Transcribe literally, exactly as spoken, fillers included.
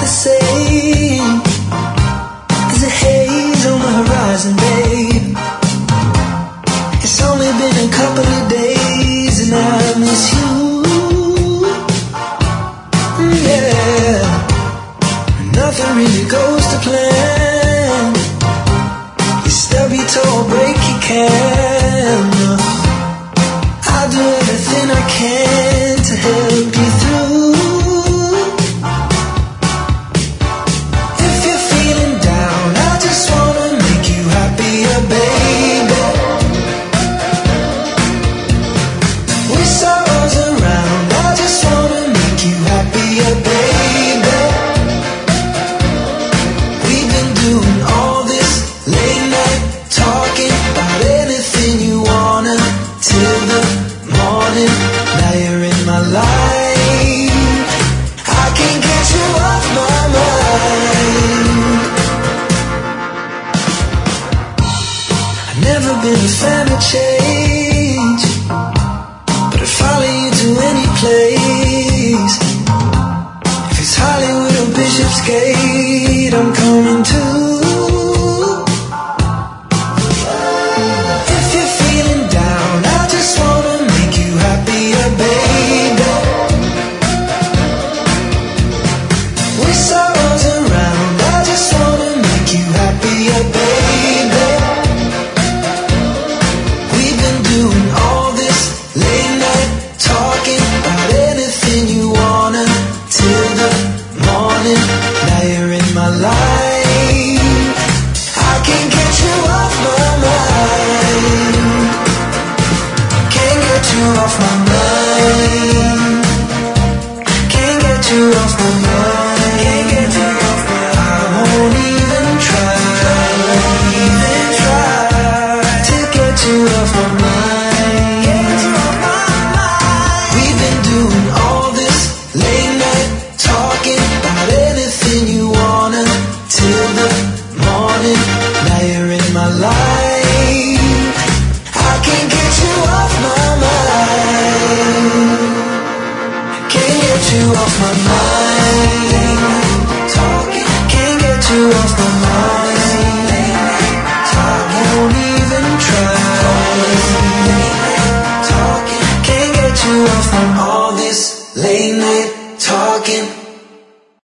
the same. There's a haze on the horizon, babe. It's only been a couple of days and I miss you. Yeah, nothing really goes to plan. You stub your toe, break your can. I'll do everything I can to help you through. If you're feeling down, I just wanna make you happier, baby. With sorrows around, I just wanna make you happier, baby. We've been doing all this late night talking about anything you wanna till the morning. Now you're in my life, I can't get you off my mind. I've never been a fan of change, but I'd follow you to any place. If it's Hollywood or Bishopsgate, I'm coming too. If you're feeling down, I just wanna make you happier, baby. With sorrows around, I just wanna make you happier, baby. We've been doing all this late night talking about anything you wanna till the morning. Now you're in my life, I can't get you off my mind. Can't get you off my mind. Can't get you off my mind.